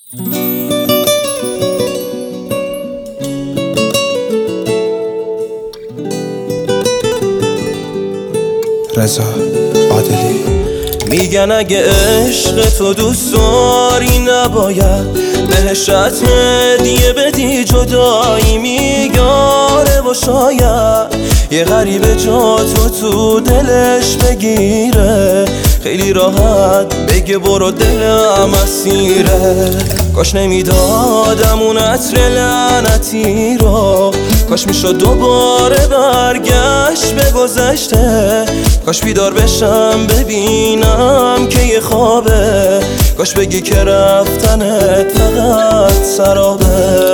رضا عادلی. میگن اگه عشق تو دوست داری نباید بهش هدیه بدی، جدایی میگاره و شاید یه غریبه جا تو دلش بگیره، خیلی راحت بگه برو دلم اسیره. کاش نمیدادم اون عطر لعنتی رو، کاش میشد دوباره برگشت به گذشته، کاش بیدار بشم ببینم که یه خوابه، کاش بگی که رفتنت فقط سرابه.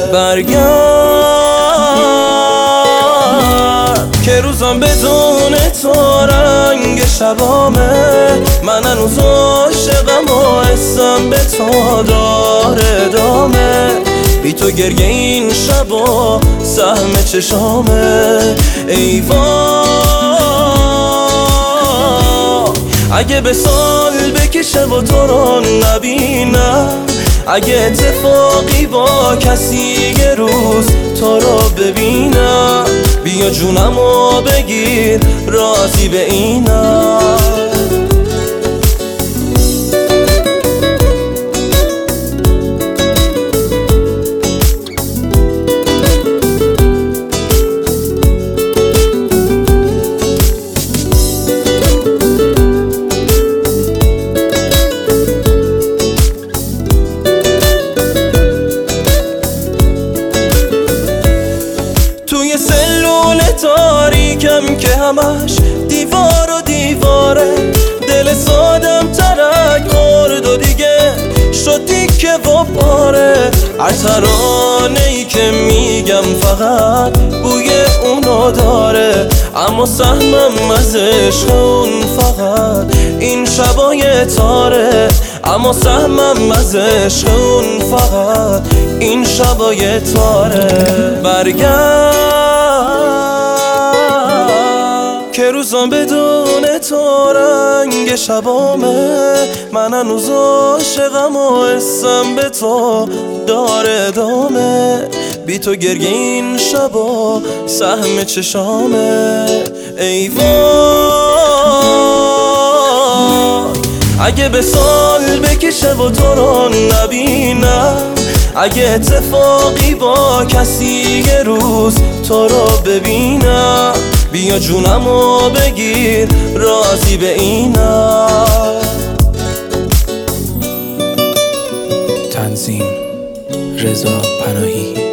برگرد که روزم بدون تو رنگ شبامه، من هنوز عاشقم و حسم به تو داره ادامه، بی تو گریه این شب و سهم چشامه. ای وای اگه به سال بکشه و تو رو نبینم، اگه اتفاقی با کسی یه روز تو رو ببینم، بیا جونمو بگیر راضی به اینم. توی سلول تاریکم که همش دیوار و دیواره، دل سادم ترک خورد و دیگه شد تیکه و پاره. هر ترانه‌ای که میگم فقط بوی اونو داره، اما سهمم از عشق اون فقط این شبای تاره، اما سهمم از عشق اون فقط این شبای تاره. برگرد که روزم بدون تو رنگ شبامه، من هنوز عاشقم و حسم به تو داره ادامه، بی تو گریه این شب و سهم چشامه. ای وای اگه به سال بکشه و تو رو نبینم، اگه اتفاقی با کسی یه روز تو رو ببینم، بیا جونمو بگیر راضی به اینم. تنظیم رضا پناهی.